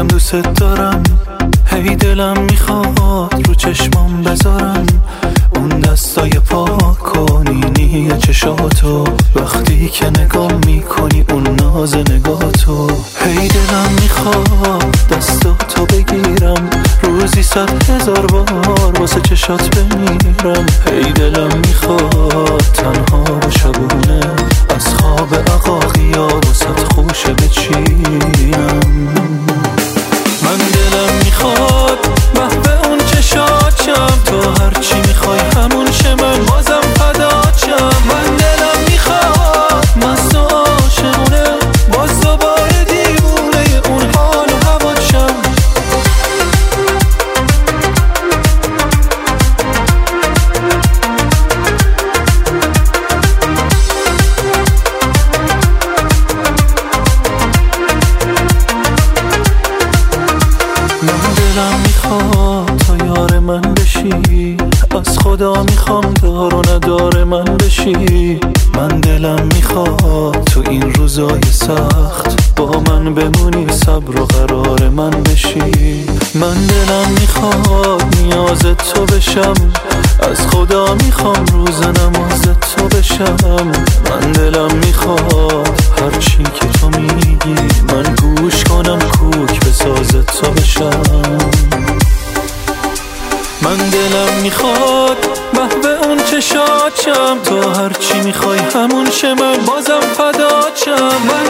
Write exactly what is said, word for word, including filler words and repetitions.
بگم دوست دارم، هی دلم میخواد رو چشمام بذارم اون دستای پاک کنینی چشاتو، وقتی که نگاه میکنی اون ناز نگاتو. هی دلم میخواد دستاتو بگیرم، روزی صد هزار بار واسه چشات بمیرم. هی دلم میخواد تنها و شبونه از خواب عقاقیا واسه خوشه بچینم. من دلم میخواد محو اون چشاتم، تو هرچی میخوای همون شه، من بازم فداتم. من دلم میخواد مست و عاشقونه باز دوباره دیوونه اون حال و هواشم. من دلم میخواد تا یار من بشی، از خدا میخوام دار و ندار من بشی. من دلم میخواد تو این روزای سخت با من بمونی، صبر و قرار من بشی. من دلم میخواد نیاز تو بشم، از خدا میخوام روز نماز تو بشم. من دلم میخواد هرچی که تو میگی من گوش کنم، کوک به ساز تو بشم. من دلم میخواد محو اون چشاتم، تو هرچی میخوای همون شه، من بازم فداتم.